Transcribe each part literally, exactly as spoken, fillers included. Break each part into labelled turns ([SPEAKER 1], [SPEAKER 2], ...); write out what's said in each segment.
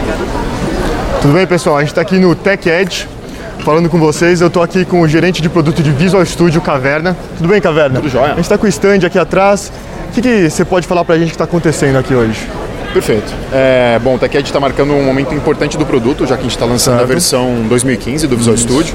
[SPEAKER 1] Tudo bem, pessoal? A gente está aqui no Tech Edge, falando com vocês. Eu estou aqui com o gerente de produto de Visual Studio, Caverna. Tudo bem, Caverna?
[SPEAKER 2] Tudo jóia.
[SPEAKER 1] A gente está com o stand aqui atrás. O que, que você pode falar para a gente que está acontecendo aqui hoje?
[SPEAKER 2] Perfeito. É, bom, o Tech Edge está marcando um momento importante do produto, já que a gente está lançando certo. a versão dois mil e quinze do Visual isso. Studio.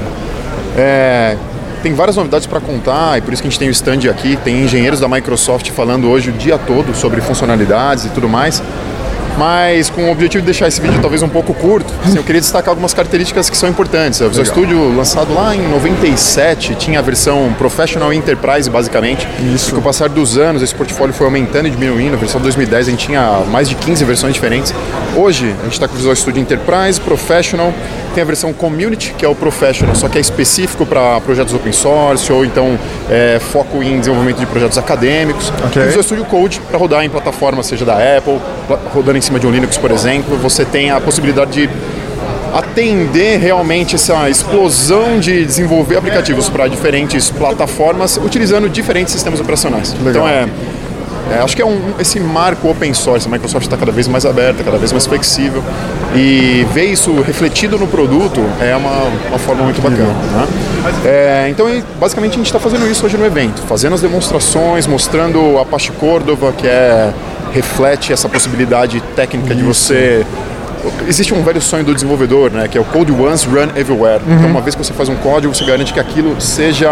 [SPEAKER 2] É, tem várias novidades para contar e por isso que a gente tem o stand aqui. Tem engenheiros da Microsoft falando hoje o dia todo sobre funcionalidades e tudo mais. Mas com o objetivo de deixar esse vídeo talvez um pouco curto, assim, eu queria destacar algumas características que são importantes. O Visual Studio, lançado lá em noventa e sete, tinha a versão Professional e Enterprise, basicamente.
[SPEAKER 1] Isso.
[SPEAKER 2] E com o passar dos anos, esse portfólio foi aumentando e diminuindo. A versão dois mil e dez a gente tinha mais de quinze versões diferentes. Hoje, a gente está com o Visual Studio Enterprise, Professional, tem a versão Community, que é o Professional, só que é específico para projetos open source ou então é, foco em desenvolvimento de projetos acadêmicos.
[SPEAKER 1] Okay.
[SPEAKER 2] E o Visual Studio Code para rodar em plataformas, seja da Apple, rodando em cima de um Linux, por exemplo. Você tem a possibilidade de atender realmente essa explosão de desenvolver aplicativos para diferentes plataformas utilizando diferentes sistemas operacionais.
[SPEAKER 1] Legal.
[SPEAKER 2] Então é É, acho que é um, esse marco open source. A Microsoft está cada vez mais aberta, cada vez mais flexível, e ver isso refletido no produto é uma, uma forma muito bacana, né? É, então, basicamente, a gente está fazendo isso hoje no evento, fazendo as demonstrações, mostrando a Apache Cordova, que é, reflete essa possibilidade técnica de você... Existe um velho sonho do desenvolvedor, né, que é o Code Once, Run Everywhere. Uhum. Então, uma vez que você faz um código, você garante que aquilo seja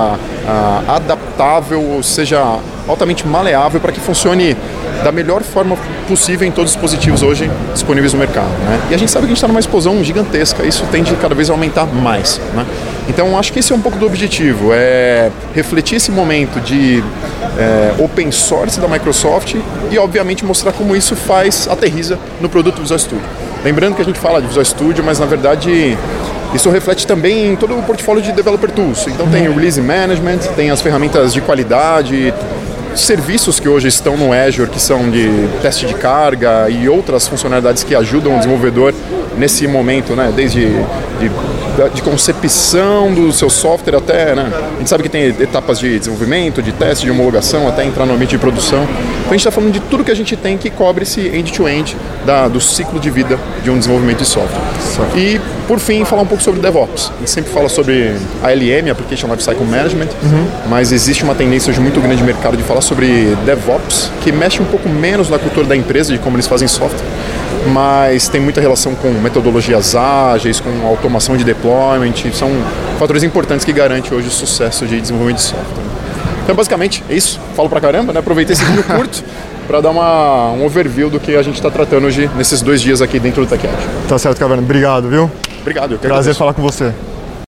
[SPEAKER 2] uh, adaptável, ou seja altamente maleável para que funcione da melhor forma possível em todos os dispositivos hoje disponíveis no mercado, né? E a gente sabe que a gente está numa explosão gigantesca, isso tende cada vez a aumentar mais, né? Então, acho que esse é um pouco do objetivo, é refletir esse momento de é, open source da Microsoft e, obviamente, mostrar como isso faz, aterriza no produto Visual Studio. Lembrando que a gente fala de Visual Studio, mas, na verdade, isso reflete também em todo o portfólio de Developer Tools. Então, tem o Release Management, tem as ferramentas de qualidade, serviços que hoje estão no Azure, que são de teste de carga e outras funcionalidades que ajudam o desenvolvedor nesse momento, né? Desde de, de concepção do seu software até, né? A gente sabe que tem etapas de desenvolvimento, de teste, de homologação, até entrar no ambiente de produção. Então a gente está falando de tudo que a gente tem que cobre esse end-to-end da, do ciclo de vida de um desenvolvimento de software. Certo. E, por fim, falar um pouco sobre DevOps. A gente sempre fala sobre A L M, Application Lifecycle Management, uhum. mas existe uma tendência hoje muito grande de mercado de falar sobre DevOps, que mexe um pouco menos na cultura da empresa, de como eles fazem software, mas tem muita relação com metodologias ágeis, com automação de deployment, são fatores importantes que garantem hoje o sucesso de desenvolvimento de software. Então, basicamente, é isso. Falo pra caramba, né? Aproveitei esse vídeo curto para dar uma, um overview do que a gente está tratando hoje nesses dois dias aqui dentro do Tech Edge.
[SPEAKER 1] Tá certo, Caverna. Obrigado, viu?
[SPEAKER 2] Obrigado. Eu
[SPEAKER 1] Prazer falar com você.